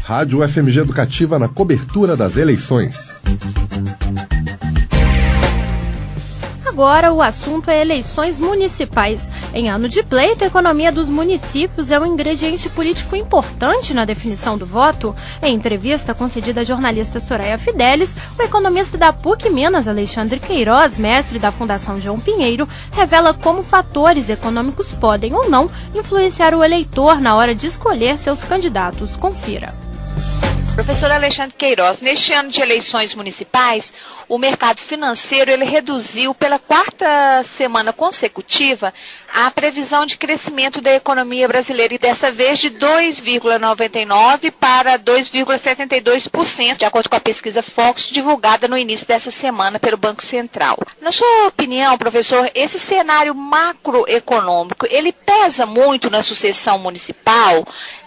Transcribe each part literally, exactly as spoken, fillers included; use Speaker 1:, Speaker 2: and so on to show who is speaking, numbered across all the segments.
Speaker 1: Rádio F M G Educativa na cobertura das eleições.
Speaker 2: Agora o assunto é eleições municipais. Em ano de pleito, a economia dos municípios é um ingrediente político importante na definição do voto. Em entrevista concedida à jornalista Soraya Fidelis, o economista da P U C Minas, Alexandre Queiroz, mestre da Fundação João Pinheiro, revela como fatores econômicos podem ou não influenciar o eleitor na hora de escolher seus candidatos. Confira.
Speaker 3: Professor Alexandre Queiroz, neste ano de eleições municipais, o mercado financeiro ele reduziu pela quarta semana consecutiva a previsão de crescimento da economia brasileira e desta vez de dois vírgula noventa e nove por cento para dois vírgula setenta e dois por cento, de acordo com a pesquisa Fox, divulgada no início dessa semana pelo Banco Central. Na sua opinião, professor, esse cenário macroeconômico, ele pesa muito na sucessão municipal?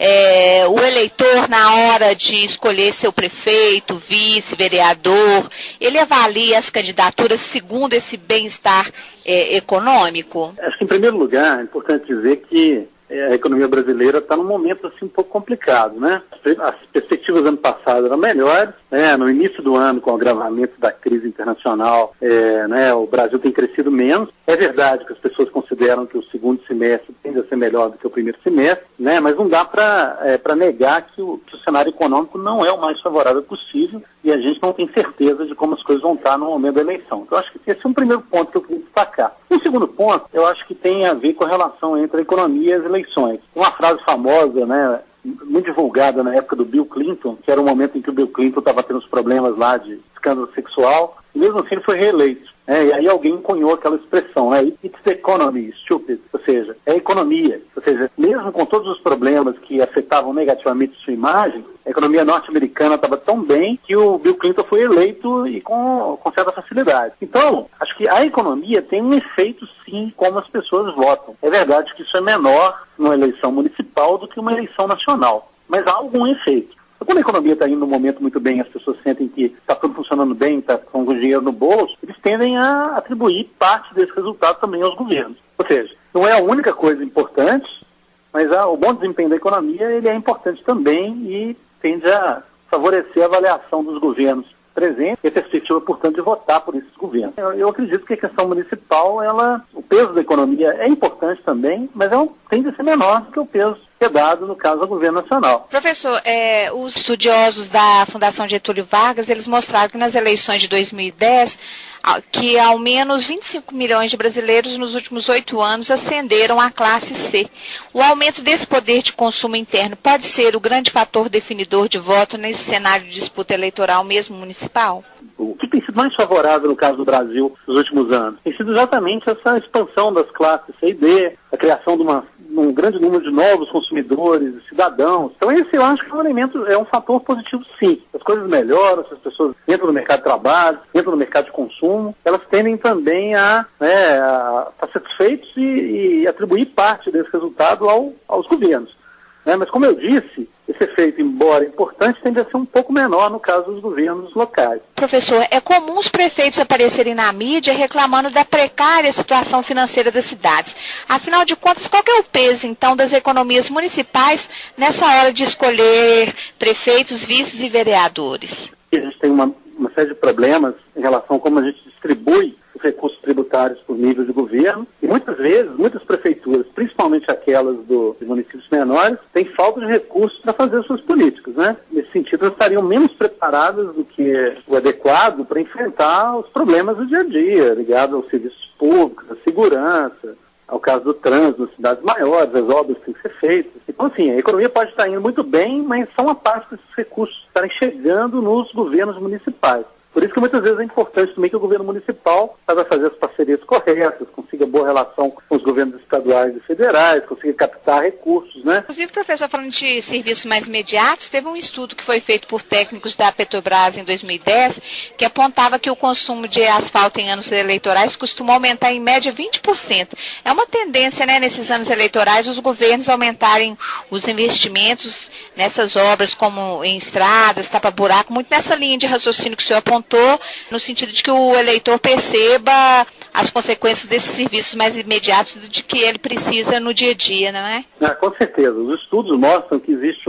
Speaker 3: É, o eleitor, na hora de escolher seu prefeito, vice, vereador, ele avalia as candidaturas segundo esse bem-estar é, econômico?
Speaker 4: Acho que, em primeiro lugar, é importante dizer que a economia brasileira está num momento assim, um pouco complicado, né? As perspectivas do ano passado eram melhores, né? No início do ano, com o agravamento da crise internacional, é, né, o Brasil tem crescido menos. É verdade que as pessoas consideram que o segundo semestre tende a ser melhor do que o primeiro semestre, né? Mas não dá para é, para negar que o, que o cenário econômico não é o mais favorável possível e a gente não tem certeza de como as coisas vão estar no momento da eleição. Então, acho que esse é um primeiro ponto que eu queria destacar. O segundo ponto, eu acho que tem a ver com a relação entre a economia e as eleições. Uma frase famosa, né, muito divulgada na época do Bill Clinton, que era o momento em que o Bill Clinton estava tendo os problemas lá de escândalo sexual, e mesmo assim ele foi reeleito. É, e aí alguém cunhou aquela expressão, né? It's the economy, stupid. Ou seja, é a economia. Ou seja, mesmo com todos os problemas que afetavam negativamente sua imagem, a economia norte-americana estava tão bem que o Bill Clinton foi eleito e com, com certa facilidade. Então, acho que a economia tem um efeito, sim, como as pessoas votam. É verdade que isso é menor numa eleição municipal do que uma eleição nacional, mas há algum efeito. Quando a economia está indo num momento muito bem, as pessoas sentem que está tudo funcionando bem, está com o dinheiro no bolso, eles tendem a atribuir parte desse resultado também aos governos. Ou seja, não é a única coisa importante, mas a, o bom desempenho da economia ele é importante também e tende a favorecer a avaliação dos governos presentes e a perspectiva, portanto, de votar por esses governos. Eu, eu acredito que a questão municipal, ela, o peso da economia é importante também, mas é um, tende a ser menor do que o peso que é dado, no caso, ao governo nacional.
Speaker 3: Professor, é, os estudiosos da Fundação Getúlio Vargas, eles mostraram que nas eleições de dois mil e dez, que ao menos vinte e cinco milhões de brasileiros nos últimos oito anos ascenderam à classe C. O aumento desse poder de consumo interno pode ser o grande fator definidor de voto nesse cenário de disputa eleitoral, mesmo municipal?
Speaker 4: O que tem sido mais favorável no caso do Brasil nos últimos anos tem sido exatamente essa expansão das classes C e D, a criação de uma um grande número de novos consumidores, cidadãos. Então esse eu acho que é um elemento, é um fator positivo, sim. As coisas melhoram, as pessoas entram no mercado de trabalho, entram no mercado de consumo, elas tendem também a, né, a estar satisfeitos e, e atribuir parte desse resultado ao, aos governos. Né? Mas como eu disse, esse efeito, embora importante, tende a ser um pouco menor no caso dos governos locais.
Speaker 3: Professor, é comum os prefeitos aparecerem na mídia reclamando da precária situação financeira das cidades. Afinal de contas, qual que é o peso, então, das economias municipais nessa hora de escolher prefeitos, vices e vereadores?
Speaker 4: A gente tem uma, uma série de problemas em relação a como a gente distribui os recursos tributários por nível de governo, e muitas vezes, muitas prefeituras, principalmente aquelas do, dos municípios menores, têm falta de recursos para fazer suas políticas, né? Nesse sentido, elas estariam menos preparadas do que o adequado para enfrentar os problemas do dia a dia, ligados aos serviços públicos, à segurança, ao caso do trânsito nas cidades maiores, as obras que têm que ser feitas. Então, assim, a economia pode estar indo muito bem, mas só uma parte desses recursos estarem chegando nos governos municipais. Por isso que muitas vezes é importante também que o governo municipal saiba fazer as parcerias corretas, consiga boa relação com os governos estaduais e federais, consiga captar recursos, né?
Speaker 3: Inclusive, professor, falando de serviços mais imediatos, teve um estudo que foi feito por técnicos da Petrobras em dois mil e dez, que apontava que o consumo de asfalto em anos eleitorais costuma aumentar em média vinte por cento. É uma tendência, né, nesses anos eleitorais, os governos aumentarem os investimentos nessas obras, como em estradas, tapa-buraco, muito nessa linha de raciocínio que o senhor apontou, no sentido de que o eleitor perceba as consequências desses serviços mais imediatos de que ele precisa no dia a dia, não é?
Speaker 4: Ah, com certeza. Os estudos mostram que existe um, um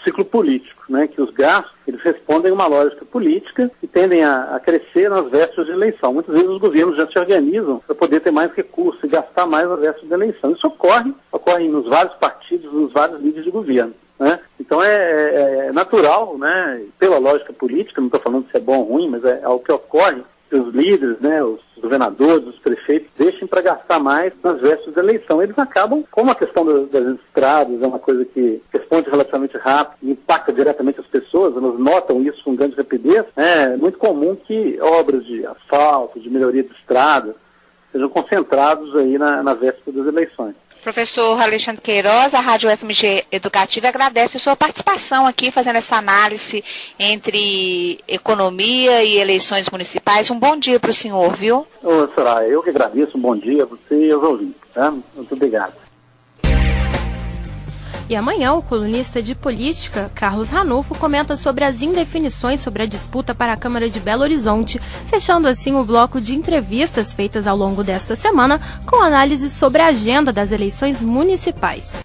Speaker 4: ciclo político, né, que os gastos eles respondem a uma lógica política e tendem a, a crescer nas vésperas de eleição. Muitas vezes os governos já se organizam para poder ter mais recursos e gastar mais nas vésperas de eleição. Isso ocorre, ocorre nos vários partidos, nos vários líderes de governo. Né? Então é, é, é natural, né, pela lógica política, não estou falando se é bom ou ruim, mas é, é o que ocorre, que os líderes, né, os governadores, os prefeitos, deixem para gastar mais nas vésperas da eleição. Eles acabam, como a questão do, das estradas é uma coisa que responde relativamente rápido e impacta diretamente as pessoas, elas notam isso com grande rapidez, é muito comum que obras de asfalto, de melhoria de estradas, sejam concentrados aí na, na véspera das eleições.
Speaker 3: Professor Alexandre Queiroz, a Rádio F M G Educativa agradece a sua participação aqui, fazendo essa análise entre economia e eleições municipais. Um bom dia para o senhor, viu?
Speaker 4: Ô, Soraya, eu que agradeço, um bom dia a você e aos ouvintes, tá? Muito obrigado.
Speaker 2: E amanhã, o colunista de política, Carlos Ranulfo, comenta sobre as indefinições sobre a disputa para a Câmara de Belo Horizonte, fechando assim o bloco de entrevistas feitas ao longo desta semana com análise sobre a agenda das eleições municipais.